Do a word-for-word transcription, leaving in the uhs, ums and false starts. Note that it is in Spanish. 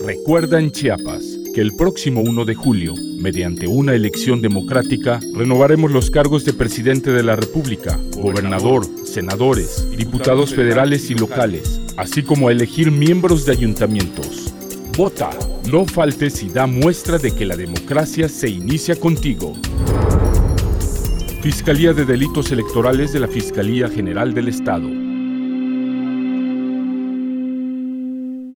Recuerda en Chiapas que el próximo uno de julio, mediante una elección democrática, renovaremos los cargos de presidente de la República, gobernador, senadores, diputados federales y locales, así como a elegir miembros de ayuntamientos. Vota, no faltes y da muestra de que la democracia se inicia contigo. Fiscalía de Delitos Electorales de la Fiscalía General del Estado.